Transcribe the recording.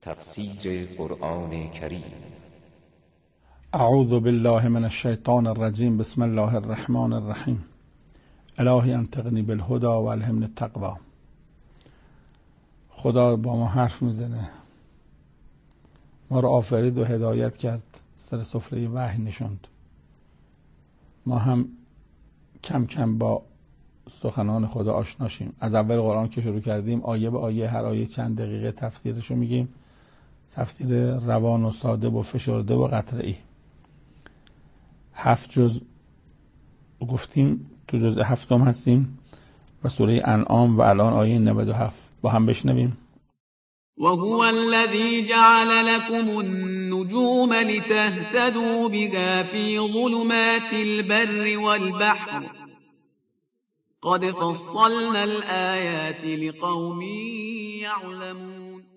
تفسیر قرآن کریم. اعوذ بالله من الشیطان الرجیم. بسم الله الرحمن الرحیم. الهی انطقنی بالهدى و الهمنی التقوی. خدا با ما حرف میزنه، ما رو آفرید و هدایت کرد، سر سفره وحی نشوند. ما هم کم کم با سخنان خدا آشنا شیم. از اول قرآن که شروع کردیم آیه به آیه، هر آیه چند دقیقه تفسیرشو میگیم، تفسیر روان و ساده و فشرده و قطعی. 7 جز گفتیم، تو جز 7 هستیم و سوره انعام و الان آیه 97 با هم بشنویم. وهو الذي جعل لكم النجوم لتهتدوا بها في ظلمات البر والبحر قد فصلنا الآيات لقوم يعلمون.